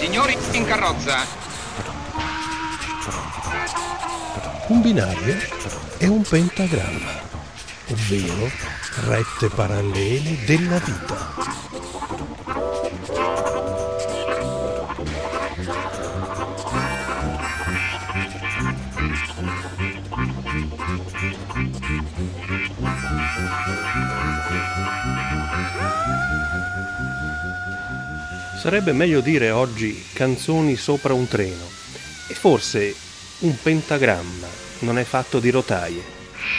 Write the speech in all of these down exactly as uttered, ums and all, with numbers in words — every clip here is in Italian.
Signori in carrozza. Un binario è un pentagramma, ovvero rette parallele della vita. Sarebbe meglio dire oggi canzoni sopra un treno, e forse un pentagramma non è fatto di rotaie.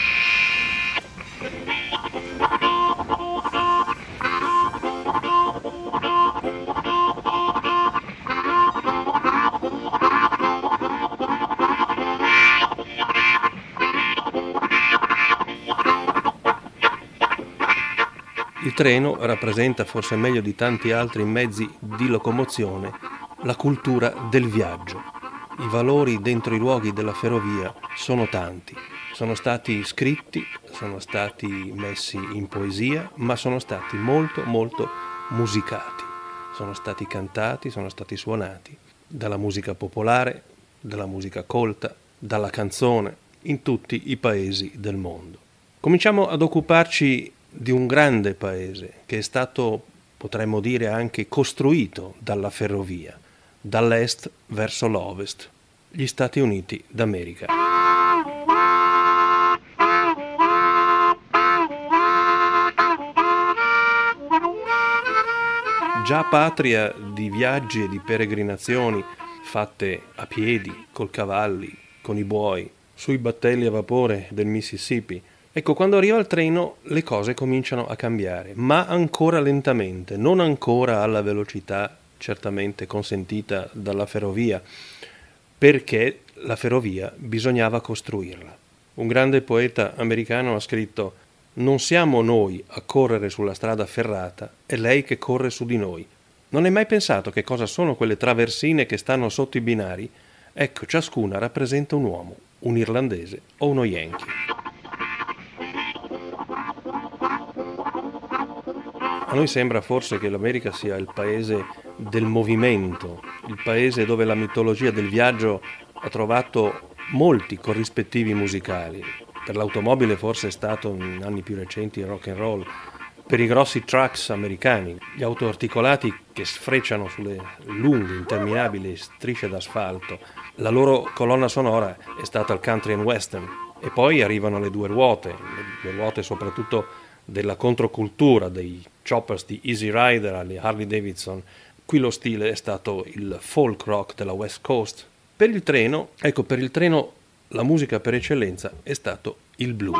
Il treno rappresenta, forse meglio di tanti altri mezzi di locomozione, la cultura del viaggio. I valori dentro i luoghi della ferrovia sono tanti. Sono stati scritti, sono stati messi in poesia, ma sono stati molto, molto musicati. Sono stati cantati, sono stati suonati dalla musica popolare, dalla musica colta, dalla canzone, in tutti i paesi del mondo. Cominciamo ad occuparci di un grande paese che è stato, potremmo dire, anche costruito dalla ferrovia, dall'est verso l'ovest, gli Stati Uniti d'America. Già patria di viaggi e di peregrinazioni fatte a piedi, col cavalli, con i buoi, sui battelli a vapore del Mississippi. Ecco, quando arriva il treno le cose cominciano a cambiare, ma ancora lentamente, non ancora alla velocità certamente consentita dalla ferrovia, perché la ferrovia bisognava costruirla. Un grande poeta americano ha scritto: «Non siamo noi a correre sulla strada ferrata, è lei che corre su di noi». Non hai mai pensato che cosa sono quelle traversine che stanno sotto i binari? Ecco, ciascuna rappresenta un uomo, un irlandese o uno yankee. A noi sembra forse che l'America sia il paese del movimento, il paese dove la mitologia del viaggio ha trovato molti corrispettivi musicali. Per l'automobile forse è stato, in anni più recenti, il rock and roll. Per i grossi trucks americani, gli autoarticolati che sfrecciano sulle lunghe, interminabili strisce d'asfalto, la loro colonna sonora è stata il country and western. E poi arrivano le due ruote, le due ruote soprattutto della controcultura, dei choppers di Easy Rider alle Harley Davidson. Qui lo stile è stato il folk rock della West Coast. Per il treno, ecco, per il treno la musica per eccellenza è stato il blues.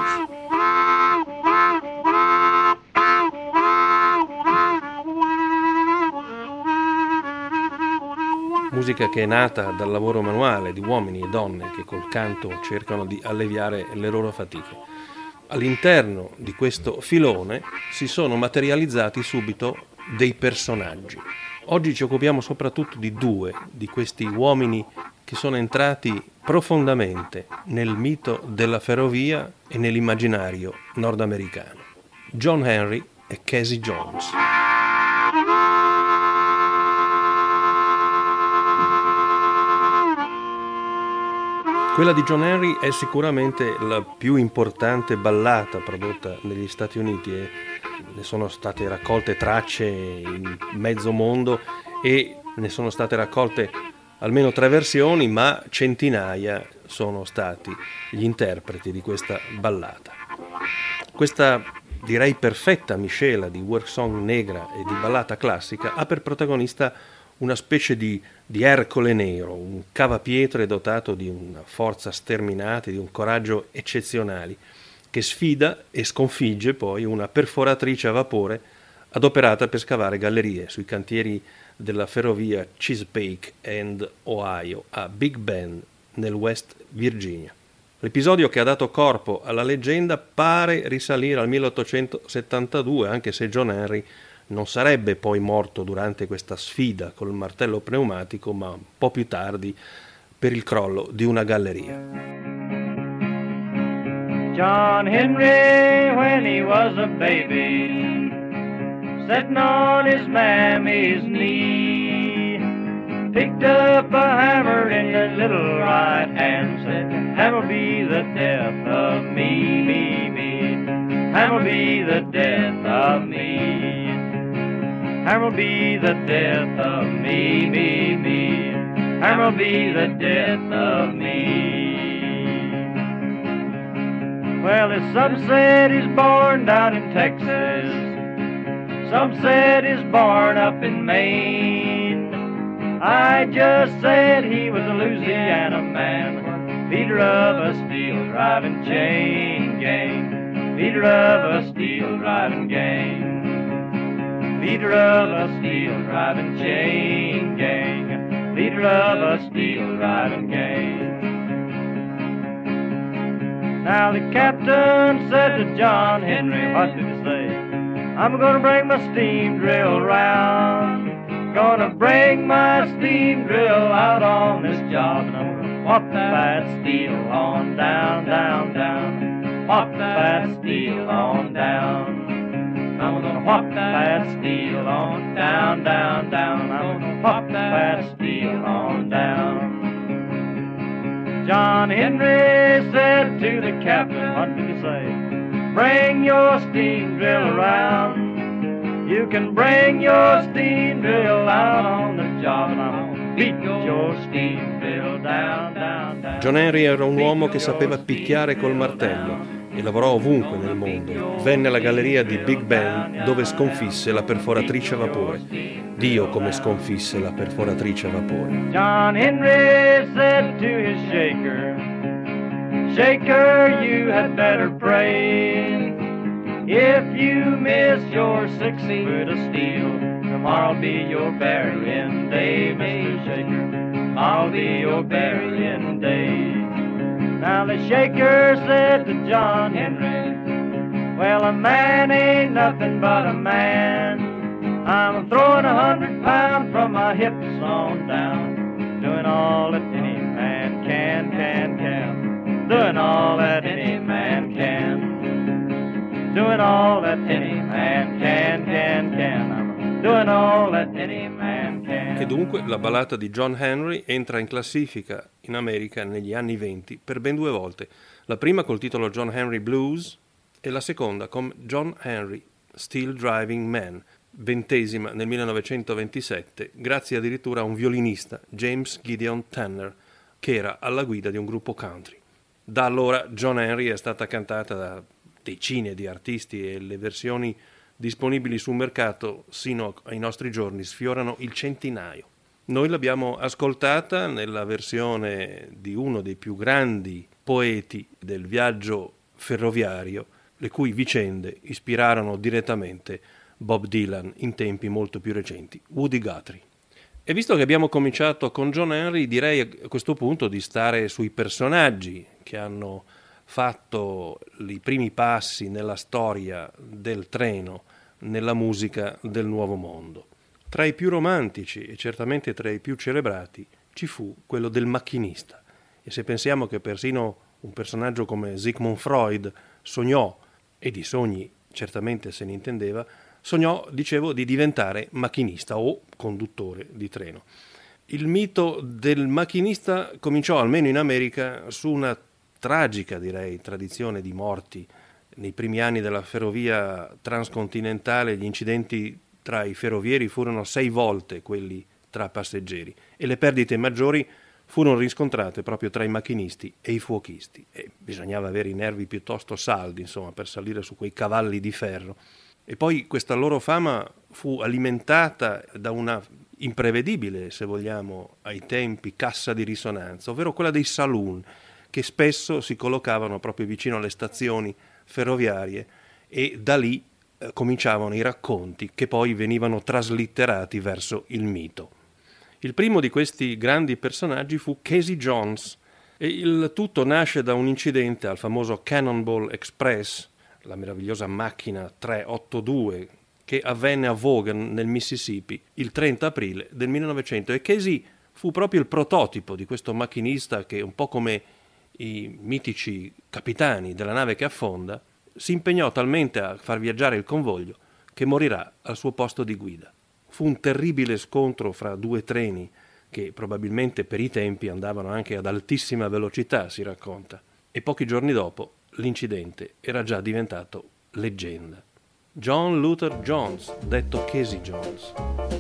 Musica che è nata dal lavoro manuale di uomini e donne che col canto cercano di alleviare le loro fatiche. All'interno di questo filone si sono materializzati subito dei personaggi. Oggi ci occupiamo soprattutto di due di questi uomini che sono entrati profondamente nel mito della ferrovia e nell'immaginario nordamericano: John Henry e Casey Jones. Quella di John Henry è sicuramente la più importante ballata prodotta negli Stati Uniti e ne sono state raccolte tracce in mezzo mondo e ne sono state raccolte almeno tre versioni, ma centinaia sono stati gli interpreti di questa ballata. Questa, direi, perfetta miscela di work song negra e di ballata classica ha per protagonista una specie di, di Ercole nero, un cavapietre dotato di una forza sterminata, di un coraggio eccezionali, che sfida e sconfigge poi una perforatrice a vapore adoperata per scavare gallerie sui cantieri della ferrovia Chesapeake and Ohio a Big Bend, nel West Virginia. L'episodio che ha dato corpo alla leggenda pare risalire al milleottocentosettantadue, anche se John Henry non sarebbe poi morto durante questa sfida col martello pneumatico, ma un po' più tardi per il crollo di una galleria. John Henry, when he was a baby, sitting on his mammy's knee, picked up a hammer in the little right hand, said, hammer be the death of me, me, me. Hammer be the death of me. Hammer be the death of me, me, me. Hammer be the death of me. Well, as some said he's born down in Texas, some said he's born up in Maine. I just said he was a Louisiana man, leader of a steel driving chain gang, leader of a steel driving gang, leader of a steel driving chain gang, leader of a steel driving gang. Now the captain said to John Henry, what did he say? I'm gonna bring my steam drill round, gonna bring my steam drill out on this job, and I'm gonna whop that steel on down, down, down, whop that steel on down. I'm gonna whop that steel on down, down, down, I'm gonna whop that steel on down. John Henry said to the captain, what did he say? Bring your steam drill around. You can bring your steam drill out on the job, and I'm gonna beat your steam drill down, down, down. John Henry era un uomo che sapeva picchiare col martello e lavorò ovunque nel mondo. Venne alla galleria di Big Ben dove sconfisse la perforatrice a vapore. Dio come sconfisse la perforatrice a vapore. John Henry said to his shaker, Shaker, you had better pray. If you miss your six foot of steel, tomorrow'll be your burying day, Mister Shaker. Tomorrow'll be your burying day. Now the shaker said to John Henry, well, a man ain't nothing but a man. I'm throwing a hundred pounds from my hips on down, doing all that any man can, can, can, doing all that any man can, doing all that any man can, can, can, I'm doing all that any man can. E dunque la ballata di John Henry entra in classifica in America negli anni venti per ben due volte, la prima col titolo John Henry Blues e la seconda con John Henry Steel Driving Man, ventesima nel millenovecentoventisette, grazie addirittura a un violinista, James Gideon Tanner, che era alla guida di un gruppo country. Da allora John Henry è stata cantata da decine di artisti e le versioni disponibili sul mercato sino ai nostri giorni sfiorano il centinaio. Noi l'abbiamo ascoltata nella versione di uno dei più grandi poeti del viaggio ferroviario, le cui vicende ispirarono direttamente Bob Dylan in tempi molto più recenti, Woody Guthrie. E visto che abbiamo cominciato con John Henry, direi a questo punto di stare sui personaggi che hanno fatto i primi passi nella storia del treno, nella musica del Nuovo Mondo. Tra i più romantici e certamente tra i più celebrati ci fu quello del macchinista. E se pensiamo che persino un personaggio come Sigmund Freud sognò, e di sogni certamente se ne intendeva, sognò, dicevo, di diventare macchinista o conduttore di treno. Il mito del macchinista cominciò, almeno in America, su una tragica, direi, tradizione di morti. Nei primi anni della ferrovia transcontinentale gli incidenti tra i ferrovieri furono sei volte quelli tra passeggeri e le perdite maggiori furono riscontrate proprio tra i macchinisti e i fuochisti. E bisognava avere i nervi piuttosto saldi, insomma, per salire su quei cavalli di ferro. E poi questa loro fama fu alimentata da una imprevedibile, se vogliamo, ai tempi, cassa di risonanza, ovvero quella dei saloon, che spesso si collocavano proprio vicino alle stazioni ferroviarie e da lì eh, cominciavano i racconti che poi venivano traslitterati verso il mito. Il primo di questi grandi personaggi fu Casey Jones e il tutto nasce da un incidente al famoso Cannonball Express, la meravigliosa macchina trecentottantadue che avvenne a Vaughan nel Mississippi il trenta aprile del millenovecento, e Casey fu proprio il prototipo di questo macchinista che, un po' come i mitici capitani della nave che affonda, si impegnò talmente a far viaggiare il convoglio che morirà al suo posto di guida. Fu un terribile scontro fra due treni che probabilmente per i tempi andavano anche ad altissima velocità, si racconta. E pochi giorni dopo l'incidente era già diventato leggenda. John Luther Jones, detto Casey Jones.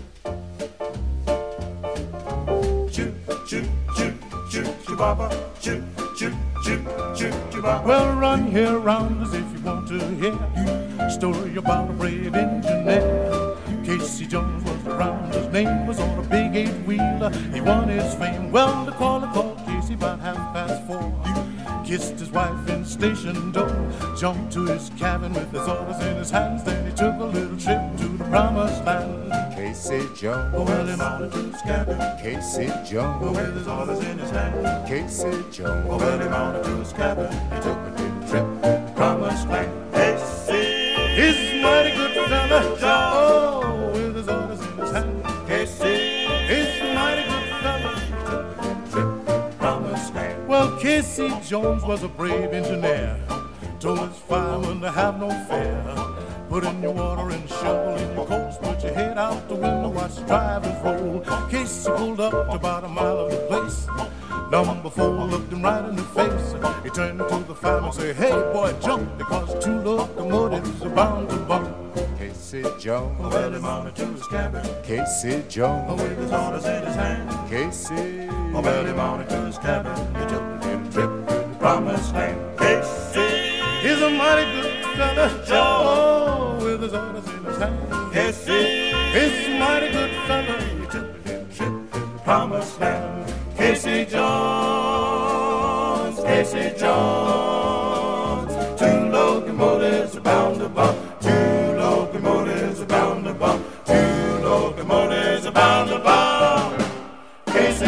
Well, run here around as if you want to hear a story about a brave engineer. Casey Jones was around, his name was on a big eight-wheeler. He won his fame, well, the caller called Casey about half past four. Kissed his wife in the station door, jumped to his cabin with his orders in his hands. Then he took a little trip to the promised land. Casey Jones, oh, well, he mounted to his cabin. Casey Jones, oh, with his orders in his hand. Casey Jones, oh, well, he mounted to his cabin. He took a little trip to the promised land. Casey, he's a mighty good fella, oh, with his orders in his hand. Casey, he's a mighty good fella. He took a little trip to the promised land. Well, Casey Jones was a brave engineer. Told his fireman to have no fear. Put in your water and shovel in your coals. Put your head out the window, watch the drivers roll. Casey pulled up to about a mile of the place. Number four looked him right in the face. He turned to the fireman and said, hey boy, jump, because two locomotives are bound to bump. Casey Jones, oh, well, he mounted to his cabin. Casey Jones, oh, with his orders in his hand. Casey, oh, well, he mounted to his cabin. He took a little trip to the promised land. Casey, he's a mighty good fella, oh, with his orders in his hand. Casey, he's a mighty good fella. He took a little trip to the promised land. Casey Jones, Casey Jones, two locomotives are bound to bump. Two locomotives are bound to bump. Two locomotives are bound to bump. Casey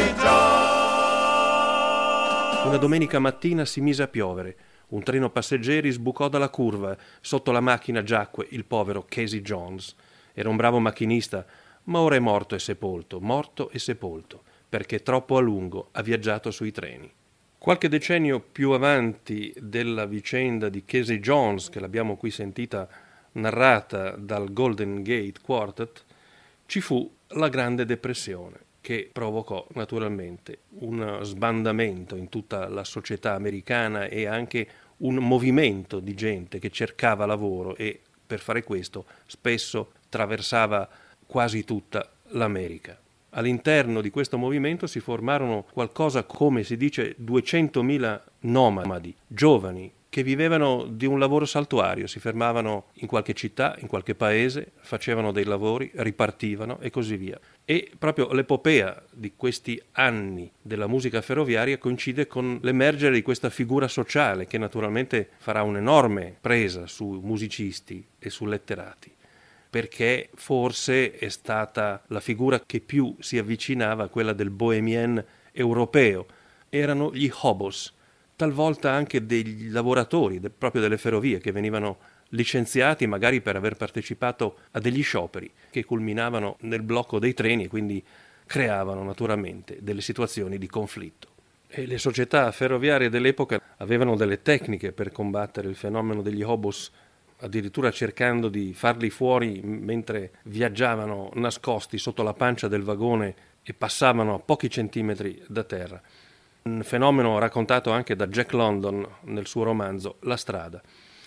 Jones. Una domenica mattina si mise a piovere. Un treno passeggeri sbucò dalla curva. Sotto la macchina giacque il povero Casey Jones. Era un bravo macchinista, ma ora è morto e sepolto, morto e sepolto, perché troppo a lungo ha viaggiato sui treni. Qualche decennio più avanti della vicenda di Casey Jones, che l'abbiamo qui sentita narrata dal Golden Gate Quartet, ci fu la Grande Depressione, che provocò naturalmente un sbandamento in tutta la società americana e anche un movimento di gente che cercava lavoro e per fare questo spesso traversava quasi tutta l'America. All'interno di questo movimento si formarono qualcosa come si dice duecentomila nomadi, giovani, che vivevano di un lavoro saltuario, si fermavano in qualche città, in qualche paese, facevano dei lavori, ripartivano e così via. E proprio l'epopea di questi anni della musica ferroviaria coincide con l'emergere di questa figura sociale che naturalmente farà un'enorme presa su musicisti e su letterati, perché forse è stata la figura che più si avvicinava a quella del bohemien europeo. Erano gli hobos, talvolta anche degli lavoratori de, proprio delle ferrovie che venivano licenziati magari per aver partecipato a degli scioperi che culminavano nel blocco dei treni e quindi creavano naturalmente delle situazioni di conflitto. E le società ferroviarie dell'epoca avevano delle tecniche per combattere il fenomeno degli hobos, addirittura cercando di farli fuori mentre viaggiavano nascosti sotto la pancia del vagone e passavano a pochi centimetri da terra. Un fenomeno raccontato anche da Jack London nel suo romanzo La strada.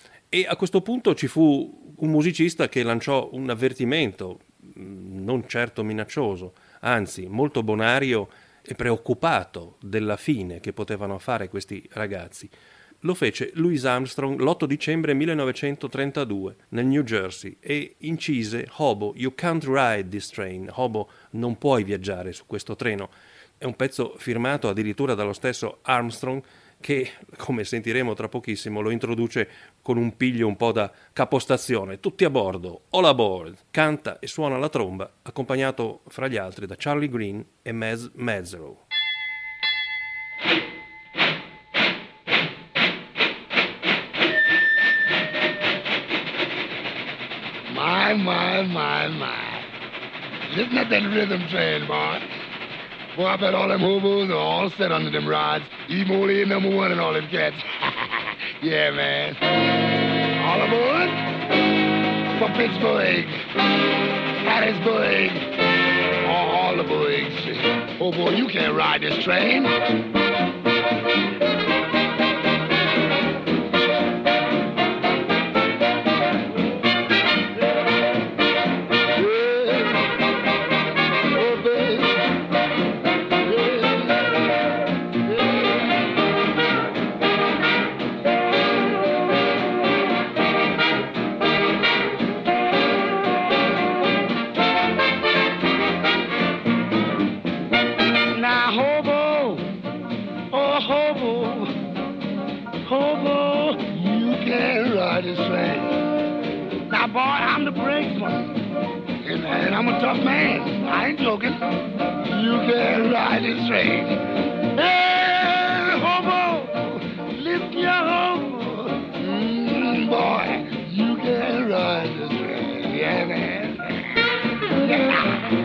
E a questo punto ci fu un musicista che lanciò un avvertimento, non certo minaccioso, anzi molto bonario e preoccupato della fine che potevano fare questi ragazzi. Lo fece Louis Armstrong l'otto dicembre millenovecentotrentadue nel New Jersey e incise Hobo, You Can't Ride This Train. Hobo, non puoi viaggiare su questo treno. È un pezzo firmato addirittura dallo stesso Armstrong che, come sentiremo tra pochissimo, lo introduce con un piglio un po' da capostazione. Tutti a bordo, all aboard. Canta e suona la tromba, accompagnato fra gli altri da Charlie Green e Mez Mezzrow. My, my, my, my. Listen at that rhythm train, boy. Boy, I bet all them hobos are all set under them rods. Even old A number one and all them cats. Yeah, man. All aboard for Pittsburgh, Hattiesburg, all all the boys. Oh, boy, you can't ride this train. Boy, I'm the brakesman, and, and I'm a tough man. I ain't joking. You can't ride this train. Hey, hobo, lift your hobo. Mm, boy, you can't ride this train. Yeah, man. Yeah.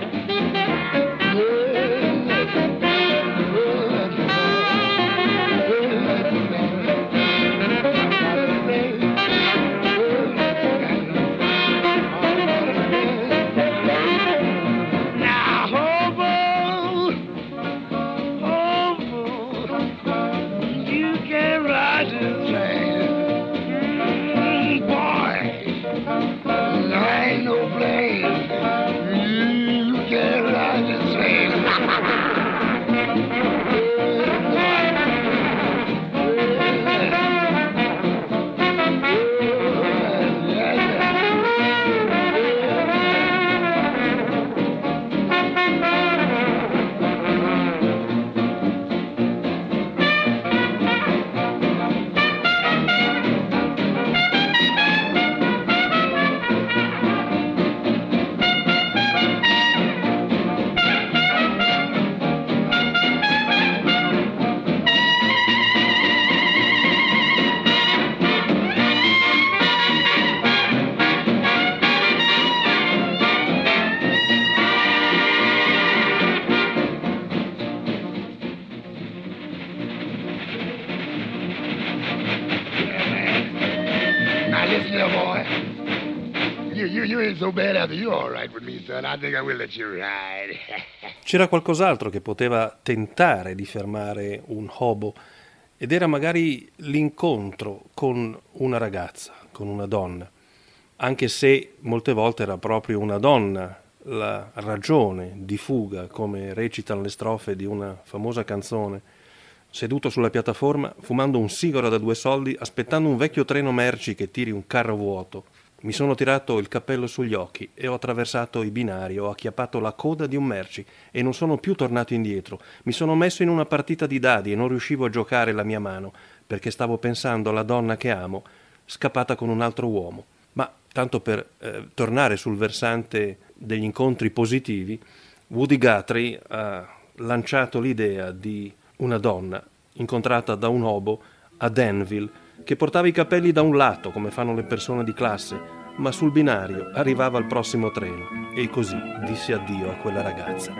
So bad after you all right with me, son. I think I will let you ride. C'era qualcos'altro che poteva tentare di fermare un hobo ed era magari l'incontro con una ragazza, con una donna, anche se molte volte era proprio una donna la ragione di fuga, come recitano le strofe di una famosa canzone, seduto sulla piattaforma, fumando un sigaro da due soldi, aspettando un vecchio treno merci che tiri un carro vuoto. Mi sono tirato il cappello sugli occhi e ho attraversato i binari, ho acchiappato la coda di un merci e non sono più tornato indietro. Mi sono messo in una partita di dadi e non riuscivo a giocare la mia mano perché stavo pensando alla donna che amo, scappata con un altro uomo. Ma tanto per eh, tornare sul versante degli incontri positivi, Woody Guthrie ha lanciato l'idea di una donna incontrata da un hobo a Danville che portava i capelli da un lato come fanno le persone di classe, ma sul binario arrivava il prossimo treno e così disse addio a quella ragazza.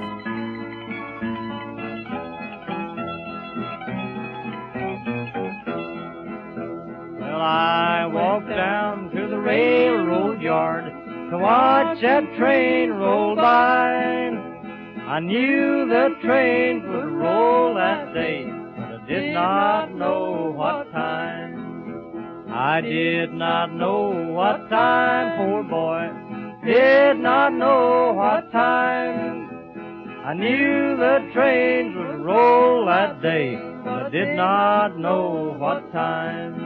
Well, I walked down to the railroad yard to watch that train roll by. I knew the train would roll that day, but I did not know what time. I did not know what time, poor boy, did not know what time. I knew the trains would roll that day, but I did not know what time.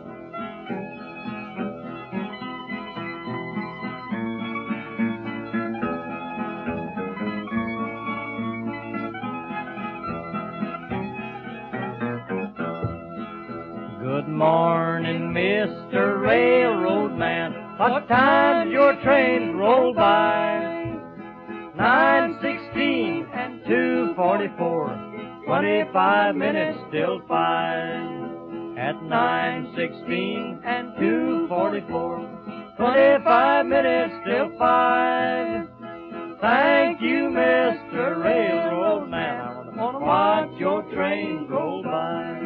Good morning, Mister Railroad Man. What time's your train roll by? Nine sixteen and two forty-four. Twenty-five minutes till five. At nine sixteen and two forty-four. Twenty-five minutes till five. Thank you, Mister Railroad Man. I wanna watch your train roll by.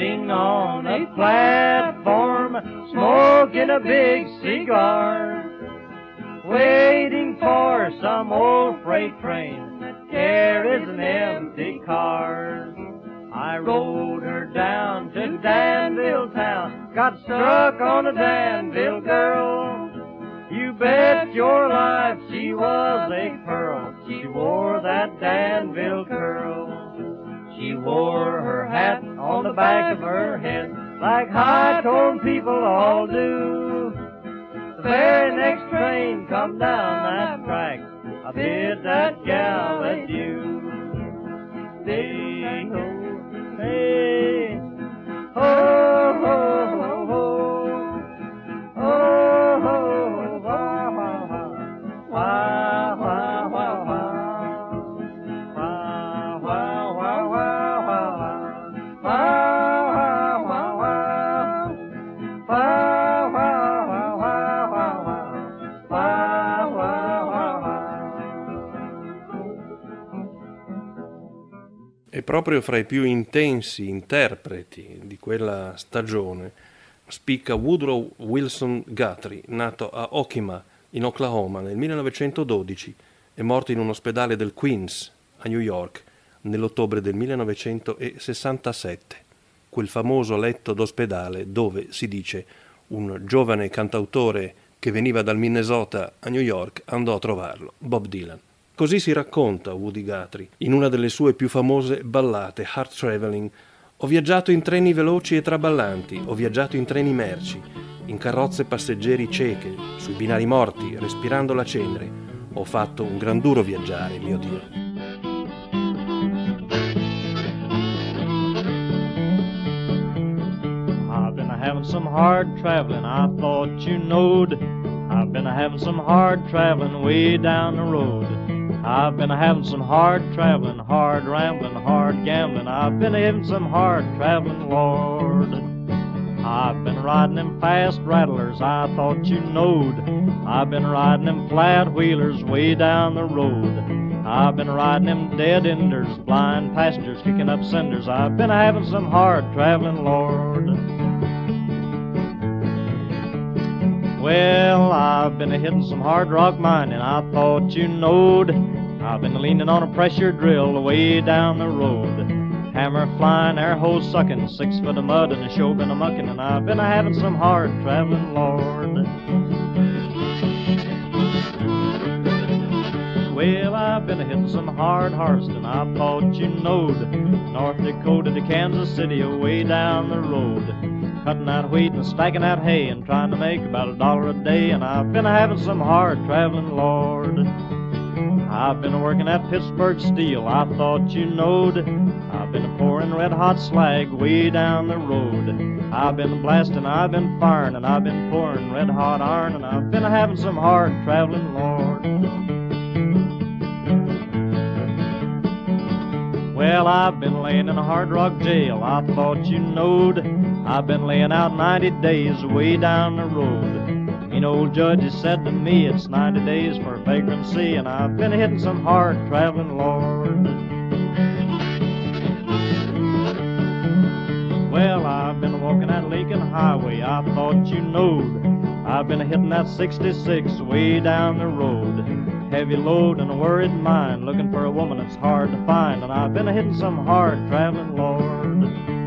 standing on a platform, smoking a big cigar, waiting for some old freight train that carries an empty car. I rode her down to Danville town, got struck on a Danville girl. You bet your life she was a pearl, she wore that Danville curl. She wore her hat on the back of her head, like high-toned people all do. The very next train come down that track, I bid that gal adieu. Hey, ho, hey, ho, ho, ho, ho, ho, ho, wah, wah, wah, wah, wah, wah, wah. E proprio fra i più intensi interpreti di quella stagione spicca Woodrow Wilson Guthrie, nato a Okima, in Oklahoma, nel millenovecentododici e morto in un ospedale del Queens, a New York, nell'ottobre del millenovecentosessantasette. Quel famoso letto d'ospedale dove, si dice, un giovane cantautore che veniva dal Minnesota a New York andò a trovarlo, Bob Dylan. Così si racconta Woody Guthrie in una delle sue più famose ballate, Hard Traveling. Ho viaggiato in treni veloci e traballanti, ho viaggiato in treni merci, in carrozze passeggeri cieche, sui binari morti, respirando la cenere. Ho fatto un gran duro viaggiare, mio Dio. I've been having some hard traveling, I thought you knowed. I've been having some hard traveling way down the road. I've been having some hard traveling, hard rambling, hard gambling. I've been having some hard traveling, Lord. I've been riding them fast rattlers, I thought you knowed. I've been riding them flat wheelers way down the road. I've been riding them dead enders, blind passengers kicking up cinders. I've been having some hard traveling, Lord. Well, I've been hitting some hard rock mining, I thought you knowed. I've been leaning on a pressure drill way down the road. Hammer flying, air hose sucking, six foot of mud and a show been a mucking, and I've been a having some hard traveling, Lord. Well, I've been a hitting some hard harvesting, I thought you knowed. North Dakota to Kansas City, way down the road. Cutting out wheat and stacking out hay and trying to make about a dollar a day, and I've been having some hard traveling, Lord. I've been working at Pittsburgh Steel, I thought you knowed. I've been pouring red hot slag way down the road. I've been blasting, I've been firing, and I've been pouring red hot iron, and I've been having some hard traveling, Lord. Well, I've been laying in a hard rock jail, I thought you knowed. I've been laying out ninety days way down the road. Mean old judge has said to me it's ninety days for vagrancy, and I've been hitting some hard traveling, Lord. Well, I've been walking that Lincoln Highway, I thought you knowed. I've been hitting that sixty-six way down the road. Heavy load and a worried mind, looking for a woman that's hard to find, and I've been hitting some hard traveling, Lord.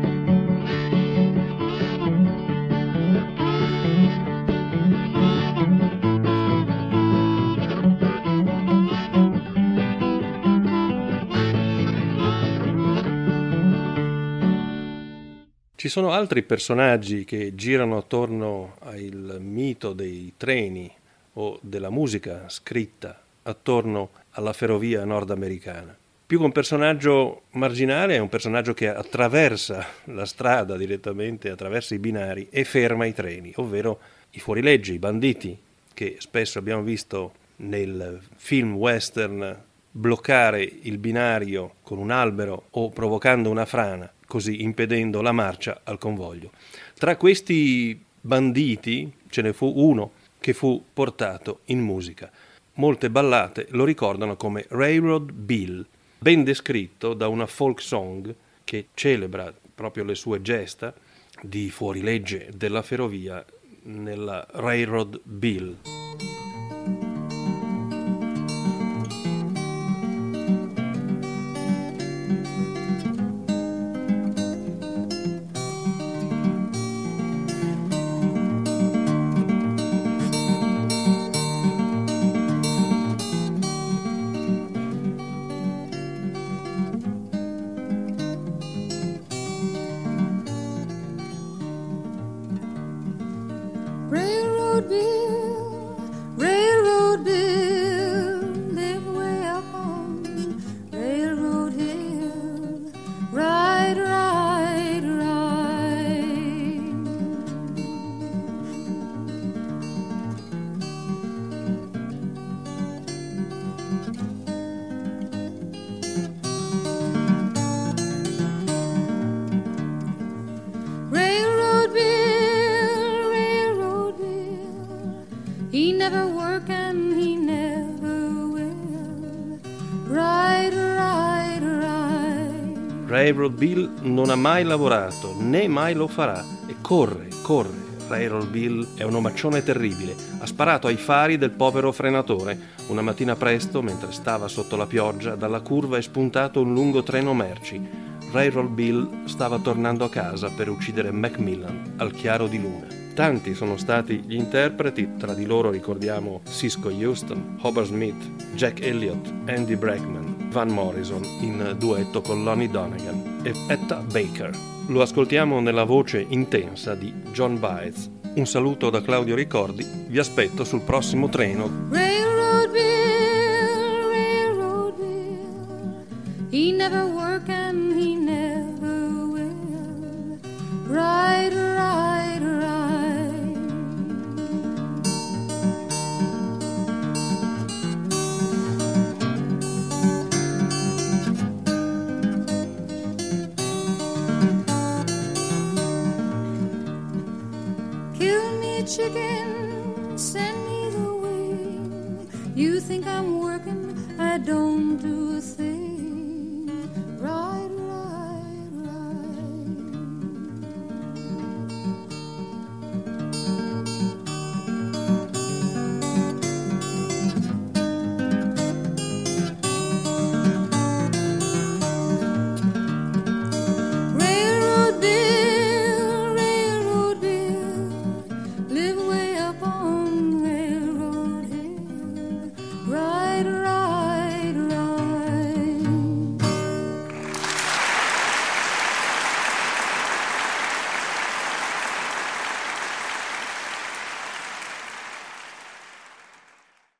Ci sono altri personaggi che girano attorno al mito dei treni o della musica scritta attorno alla ferrovia nordamericana. Più che un personaggio marginale è un personaggio che attraversa la strada direttamente, attraversa i binari e ferma i treni, ovvero i fuorilegge, i banditi, che spesso abbiamo visto nel film western bloccare il binario con un albero o provocando una frana, così impedendo la marcia al convoglio. Tra questi banditi ce ne fu uno che fu portato in musica. Molte ballate lo ricordano come Railroad Bill, ben descritto da una folk song che celebra proprio le sue gesta di fuorilegge della ferrovia nella Railroad Bill. Railroad Bill, Railroad Bill, live way up on Railroad Hill. Ride, ride, ride. Railroad Bill, Railroad Bill, he never work and he never will. Ride, ride, ride. Railroad Bill non ha mai lavorato, né mai lo farà, e corre, corre. Railroad Bill è un omaccione terribile. Ha sparato ai fari del povero frenatore. Una mattina presto, mentre stava sotto la pioggia, dalla curva è spuntato un lungo treno merci. Railroad Bill stava tornando a casa per uccidere Macmillan al chiaro di luna. Tanti sono stati gli interpreti, tra di loro ricordiamo Cisco Houston, Hobart Smith, Jack Elliott, Andy Bregman, Van Morrison in duetto con Lonnie Donegan e Etta Baker. Lo ascoltiamo nella voce intensa di John Baez. Un saluto da Claudio Ricordi, vi aspetto sul prossimo treno. Railroad Bill, Railroad Bill, he never work and he never will. Ride, ride, ride. Kill me chicken